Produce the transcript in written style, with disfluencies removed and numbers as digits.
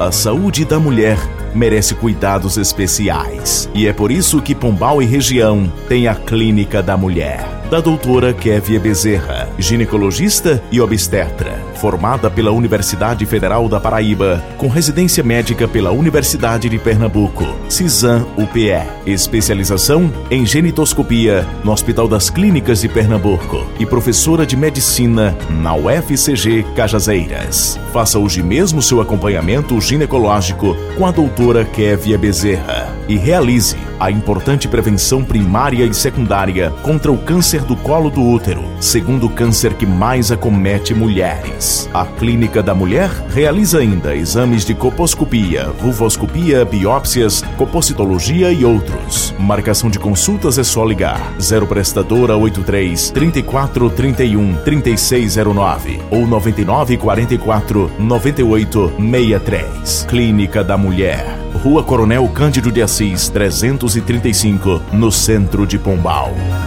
A saúde da mulher merece cuidados especiais. E é por isso que Pombal e região tem a Clínica da Mulher, da doutora Kévia Bezerra, ginecologista e obstetra, formada pela Universidade Federal da Paraíba, com residência médica pela Universidade de Pernambuco, CISAM-UPE, especialização em genitoscopia no Hospital das Clínicas de Pernambuco e professora de medicina na UFCG Cajazeiras. Faça hoje mesmo seu acompanhamento ginecológico com a doutora Kévia Bezerra e realize a importante prevenção primária e secundária contra o câncer do colo do útero, segundo câncer que mais acomete mulheres. A Clínica da Mulher realiza ainda exames de colposcopia, vulvoscopia, biópsias, copocitologia e outros. Marcação de consultas é só ligar 0 prestadora 83 34 31 3609 ou 99 44 98 63. Clínica da Mulher, Rua Coronel Cândido de Assis 335, no centro de Pombal.